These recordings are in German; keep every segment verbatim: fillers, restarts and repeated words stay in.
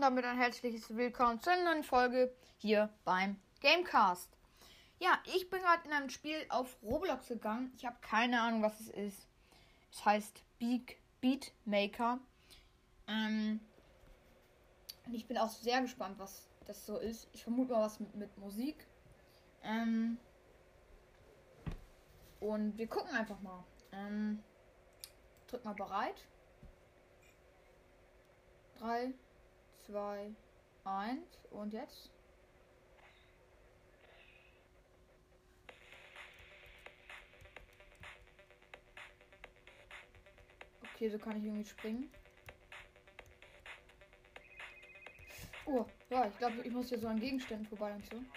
damit ein herzliches Willkommen zu einer neuen Folge hier beim Gamecast. Ja, ich bin gerade in einem Spiel auf Roblox gegangen. Ich habe keine Ahnung, was es ist. Es heißt Beak Beatmaker. Ähm, und ich bin auch sehr gespannt, was das so ist. Ich vermute mal was mit, mit Musik. Ähm, und wir gucken einfach mal. Ähm, drück mal bereit. drei, zwei, eins und jetzt. Okay, so kann ich irgendwie springen. Oh, ja, ich glaube, ich muss hier so an Gegenständen vorbei und so.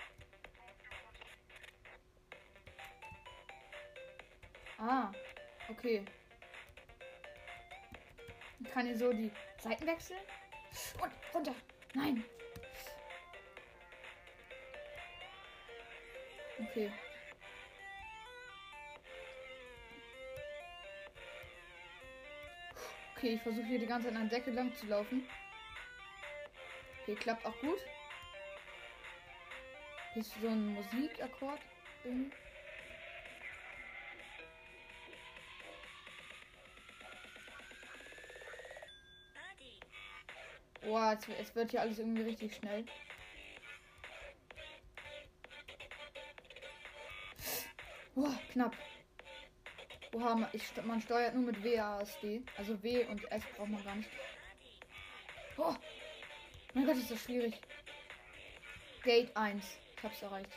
Ah, okay. Ich kann hier so die Seiten wechseln. Und runter. Nein. Okay. Okay, ich versuche hier die ganze Zeit an der Decke lang zu laufen. Okay, klappt auch gut. Hier ist so ein Musikakkord irgendwie. Boah, es, es wird hier alles irgendwie richtig schnell. Boah, knapp. Oha, man, ich, man steuert nur mit W A S D. Also W und S braucht man gar nicht. Oh, mein Gott, ist das schwierig. Gate eins. Ich hab's erreicht.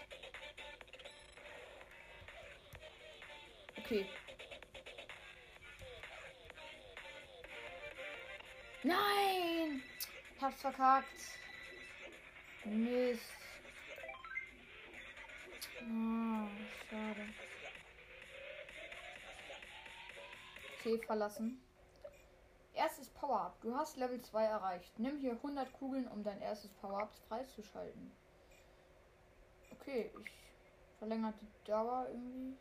Okay. Nein! Hab's verkackt. Mist. Oh, schade. Okay, verlassen. Erstes Power-Up. Du hast Level zwei erreicht. Nimm hier hundert Kugeln, um dein erstes Power-Up freizuschalten. Okay, ich verlängere die Dauer irgendwie.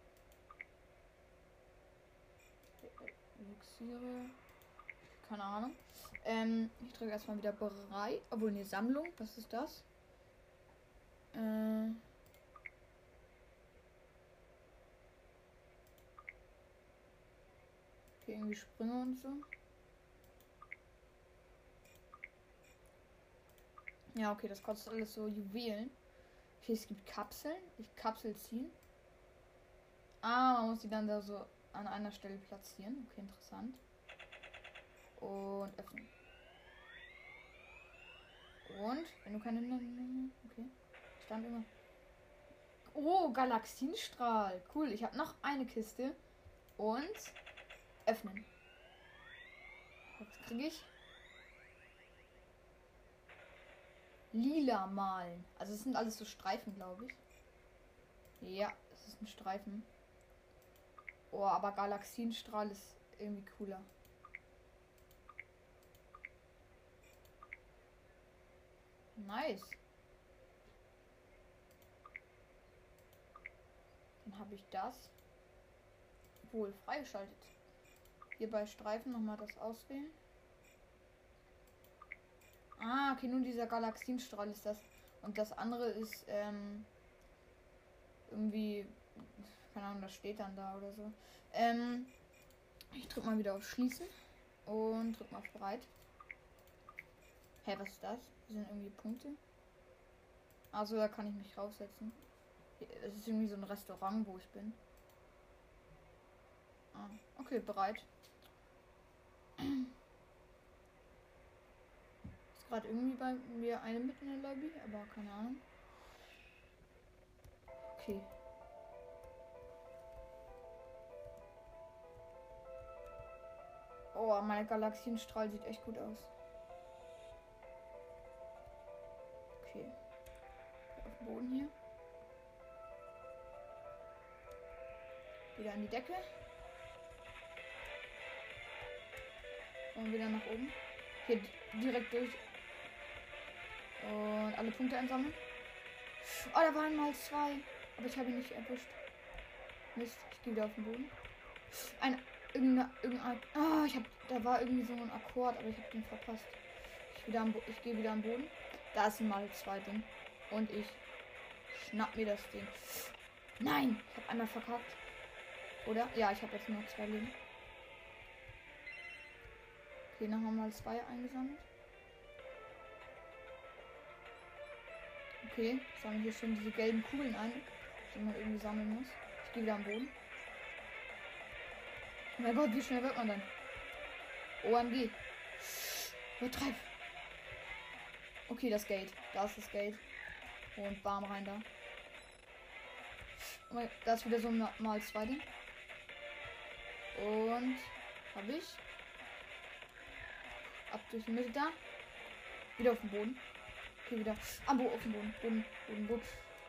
Elixiere. Keine Ahnung. Ähm, ich drücke erstmal wieder bereit. Obwohl, eine Sammlung. Was ist das? Äh. Okay, irgendwie Sprünge und so. Ja, okay, das kostet alles so Juwelen. Okay, es gibt Kapseln. Ich Kapsel ziehen. Ah, man muss die dann da so an einer Stelle platzieren. Okay, interessant. Und öffnen. Und, wenn du keine... Okay, stand immer... Oh, Galaxienstrahl. Cool, ich habe noch eine Kiste. Und öffnen. Was kriege ich? Lila malen. Also es sind alles so Streifen, glaube ich. Ja, es ist ein Streifen. Oh, aber Galaxienstrahl ist irgendwie cooler. Nice. Dann habe ich das wohl freigeschaltet. Hier bei Streifen nochmal das auswählen. Ah, okay, nur dieser Galaxienstrahl ist das. Und das andere ist ähm, irgendwie, keine Ahnung, das steht dann da oder so. Ähm, ich drück mal wieder auf Schließen und drück mal auf Bereit. Hä, hey, was ist das? Das sind irgendwie Punkte. Also da kann ich mich draufsetzen. Es ist irgendwie so ein Restaurant, wo ich bin. Ah, okay, bereit. Ist gerade irgendwie bei mir eine mit in der Lobby, aber keine Ahnung. Okay. Oh, mein Galaxienstrahl sieht echt gut aus. Okay. Auf dem Boden hier. Wieder an die Decke. Und wieder nach oben. Hier direkt durch. Und alle Punkte einsammeln. Oh, da waren mal zwei. Aber ich habe ihn nicht erwischt. Mist, ich gehe wieder auf den Boden. Ein irgendeine, irgendein. Ah, oh, ich habe. Da war irgendwie so ein Akkord, aber ich habe den verpasst. Ich Wieder am Bo ich gehe wieder am Boden. Da ist mal zwei Ding. Und ich schnapp mir das Ding. Nein, ich habe einmal verkackt. Oder? Ja, ich habe jetzt nur noch zwei Leben. Okay, nochmal mal zwei eingesammelt. Okay, sammeln hier schon diese gelben Kugeln ein, die man irgendwie sammeln muss. Ich gehe wieder am Boden. Oh mein Gott, wie schnell wird man denn? O M G. Übertreib. Okay, das Gate. Da ist das Gate. Und bam rein da. Oh mein, da ist wieder so ein mal zwei Ding. Und habe ich. Ab durch die Mitte da. Wieder auf dem Boden. Okay, wieder. Am Boden, auf dem Boden. Boden, Boden, Boden.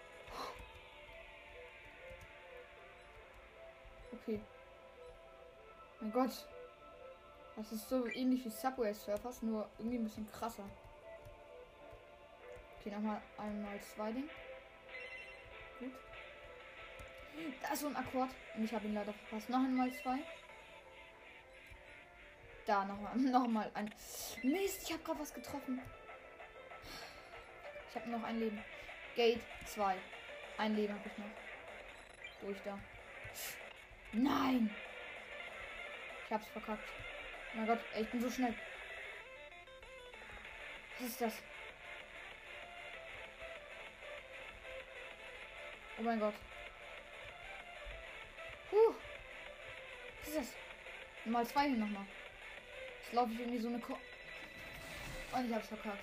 Okay. Mein Gott. Das ist so ähnlich wie Subway Surfers, nur irgendwie ein bisschen krasser. Okay, nochmal einmal zwei Ding. Gut. Da ist so ein Akkord. Und ich habe ihn leider verpasst. Noch einmal zwei. Da nochmal. Nochmal ein. Mist, ich habe gerade was getroffen. Ich habe noch ein Leben. Gate zwei. Ein Leben habe ich noch. Durch da. Nein! Ich hab's verkackt. Oh mein Gott, ey, ich bin so schnell. Was ist das? Oh mein Gott. Huh. Was ist das? Mal zwei hier nochmal. Jetzt laufe ich irgendwie so eine Ko Und ich hab's verkackt.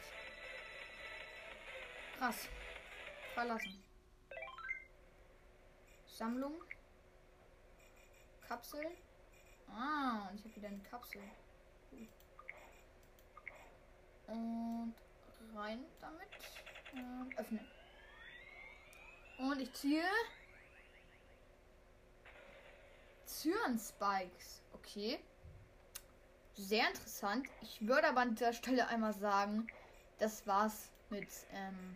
Krass. Verlassen. Sammlung. Kapsel. Ah, und ich habe wieder eine Kapsel. Und rein damit. Und öffnen. Und ich ziehe Zyren-Spikes. Okay. Sehr interessant. Ich würde aber an dieser Stelle einmal sagen, das war's mit ähm,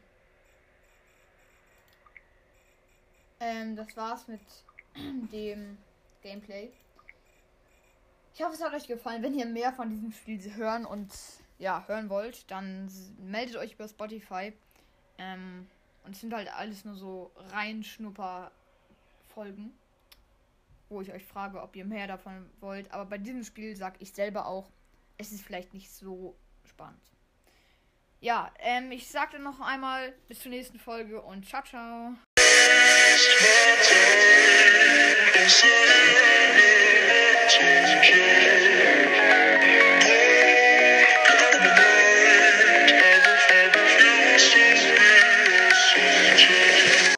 ähm, das war's mit dem Gameplay. Ich hoffe, es hat euch gefallen. Wenn ihr mehr von diesem Spiel hören und ja, hören wollt, dann meldet euch über Spotify. Ähm, und es sind halt alles nur so Reinschnupper-Folgen, wo ich euch frage, ob ihr mehr davon wollt. Aber bei diesem Spiel sage ich selber auch, es ist vielleicht nicht so spannend. Ja, ähm, ich sage dann noch einmal bis zur nächsten Folge und ciao, ciao. Change, change, change.